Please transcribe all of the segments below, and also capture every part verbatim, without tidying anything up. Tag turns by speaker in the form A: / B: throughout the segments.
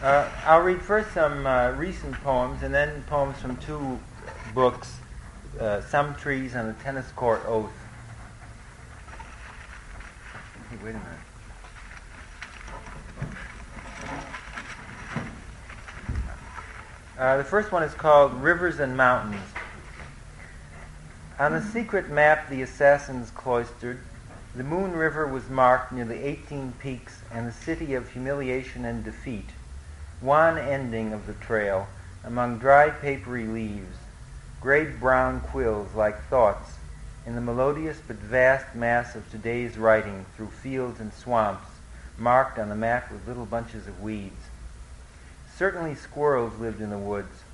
A: Uh, I'll read first some uh, recent poems and then poems from two books, uh, Some Trees and the Tennis Court Oath. Hey, wait a minute. Uh, the first one is called Rivers and Mountains. On a secret map the assassins cloistered, the Moon River was marked near the eighteen peaks and the city of humiliation and defeat, one ending of the trail among dry papery leaves, great brown quills like thoughts in the melodious but vast mass of today's writing through fields and swamps marked on the map with little bunches of weeds. Certainly squirrels lived in the woods,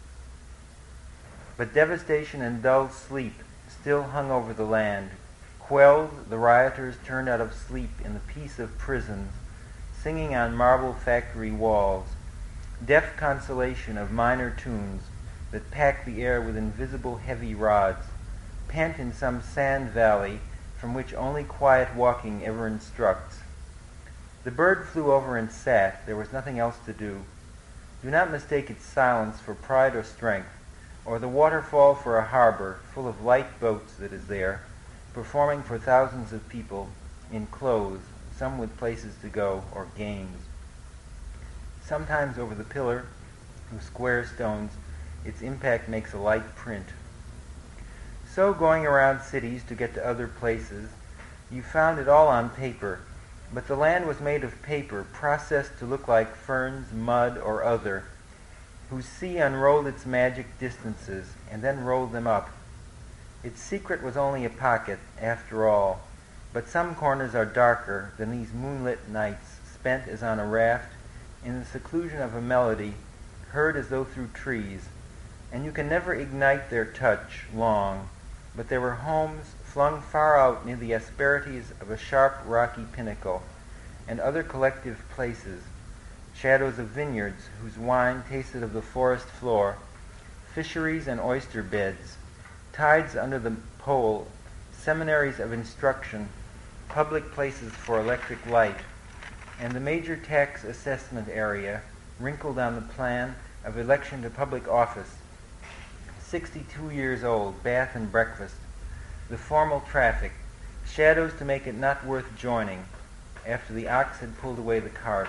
A: but devastation and dull sleep still hung over the land. Quelled, the rioters turned out of sleep in the peace of prisons, singing on marble factory walls, deaf consolation of minor tunes that pack the air with invisible heavy rods, pent in some sand valley from which only quiet walking ever instructs. The bird flew over and sat. There was nothing else to do. Do not mistake its silence for pride or strength, or the waterfall for a harbor full of light boats that is there, performing for thousands of people in clothes, some with places to go or games. Sometimes over the pillar of square stones, its impact makes a light print. So going around cities to get to other places, you found it all on paper, but the land was made of paper processed to look like ferns, mud, or other, whose sea unrolled its magic distances and then rolled them up. Its secret was only a pocket, after all, but some corners are darker than these moonlit nights spent as on a raft in the seclusion of a melody heard as though through trees, and you can never ignite their touch long, but there were homes flung far out near the asperities of a sharp rocky pinnacle, and other collective places, shadows of vineyards whose wine tasted of the forest floor, fisheries and oyster beds, tides under the pole, seminaries of instruction, public places for electric light, and the major tax assessment area wrinkled on the plan of election to public office, sixty-two years old, bath and breakfast, the formal traffic, shadows to make it not worth joining after the ox had pulled away the cart.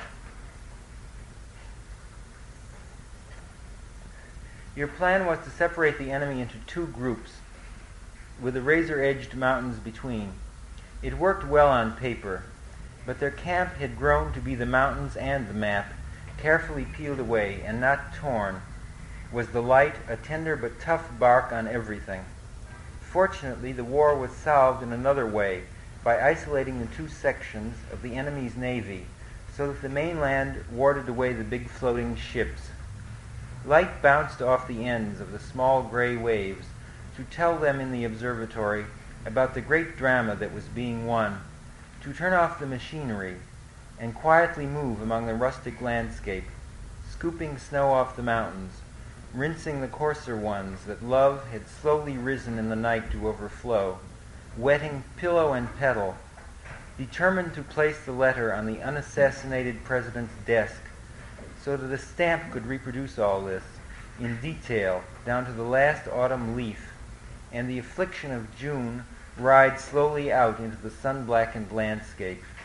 A: Your plan was to separate the enemy into two groups, with the razor-edged mountains between. It worked well on paper, but their camp had grown to be the mountains and the map, carefully peeled away and not torn, was the light, a tender but tough bark on everything. Fortunately, the war was solved in another way, by isolating the two sections of the enemy's navy, so that the mainland warded away the big floating ships. Light bounced off the ends of the small gray waves to tell them in the observatory about the great drama that was being won, to turn off the machinery and quietly move among the rustic landscape, scooping snow off the mountains, rinsing the coarser ones that love had slowly risen in the night to overflow, wetting pillow and petal, determined to place the letter on the unassassinated president's desk so that a stamp could reproduce all this in detail down to the last autumn leaf, and the affliction of June ride slowly out into the sun-blackened landscape.